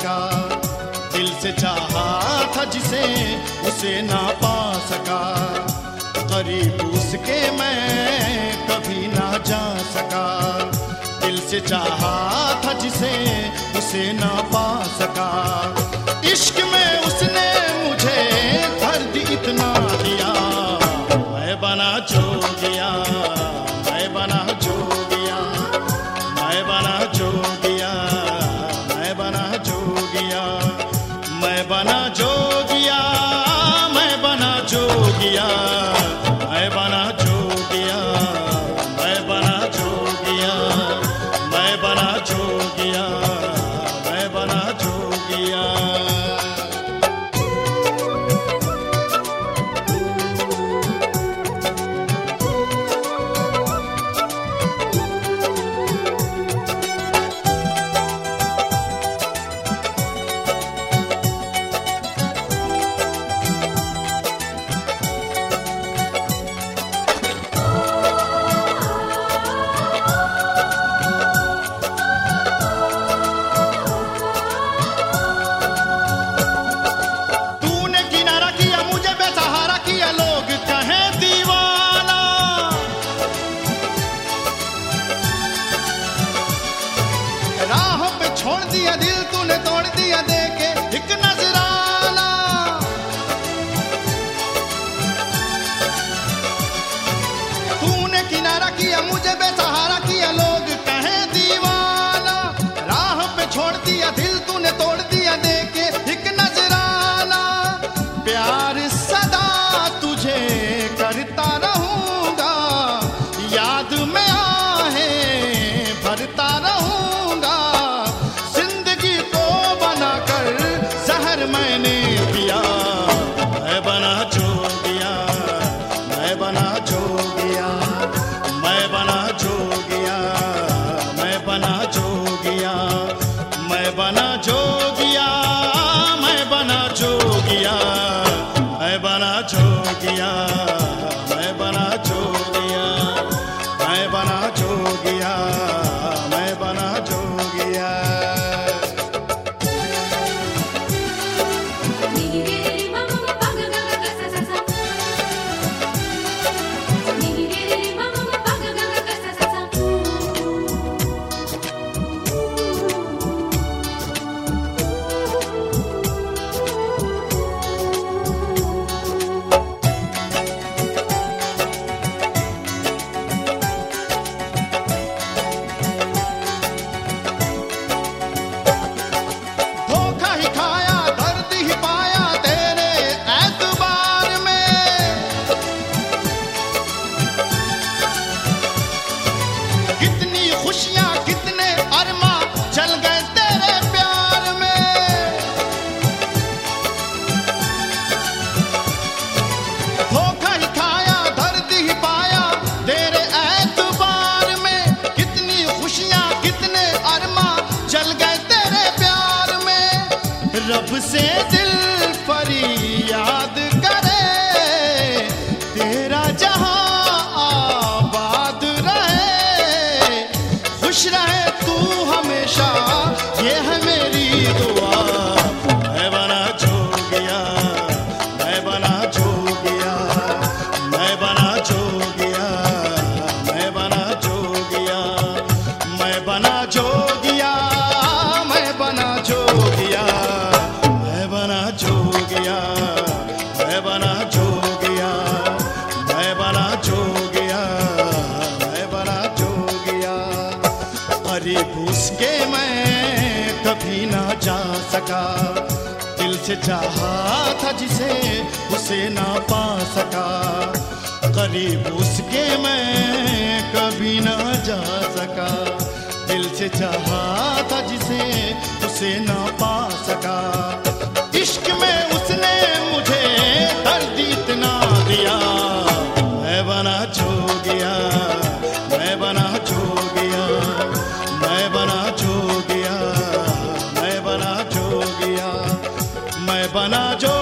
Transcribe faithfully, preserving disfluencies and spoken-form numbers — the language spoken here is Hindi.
सका, दिल से चाहा था जिसे उसे ना पा सका, करीब उसके मैं कभी ना जा सका, दिल से चाहा था जिसे उसे ना पा सका। इश्क में उसने मुझे दर्द इतना दिया, मैं बना जोगिया, मैं बना जोगिया, मैं बना जोगिया, मैं बना जोगिया, मैं बना जोगिया, मैं बना जोगिया, मैं बना जोगिया, मैं बना जोगिया, मैं बना जोगिया, मैं बना जोगिया। राहों पे छोड़ दिया दिल तूने तोड़ दिया देके एक नजराना, तूने किनारा किया मुझे बेसहारा किया, लोग कहे दीवाना। राहों पे छोड़ दिया दिल तूने तोड़ दिया देके एक नजराना, प्यार सदा तुझे करता रहूंगा, याद में आहें भरता रहूंगा, मैंने पिया, मैं बना जोगिया, मैं बना जोगिया, मैं बना जोगिया, मैं बना जोगिया, मैं बना जोगिया, मैं बना जोगिया, मैं बना जोगिया, मैं बना जोगिया, मैं बना जोगिया, मैं बना जोगिया। रब से दिल फरियाद करे, तेरा जहां आबाद रहे, खुश रहे तू हमेशा, ये है मेरी दुआ। मैं बना जोगिया, मैं बना जोगिया, मैं बना जोगिया, मैं बना जोगिया, मैं बना जोगिया, मैं बना जोगिया, मैं बना जोगिया, मैं बना जोगिया, मैं बना जोगिया, मैं बना जोगिया। करीब उसके मैं कभी ना जा सका, दिल से चाहा था जिसे उसे ना पा सका, करीब उसके मैं कभी ना जा सका, दिल से चाहा था जिसे उसे ना पा सका। इश्क में उसने मुझे दर्द इतना दिया, मैं बना जोगिया, मैं बना जोगिया, मैं बना जोगिया, मैं बना जोगिया, मैं बना जो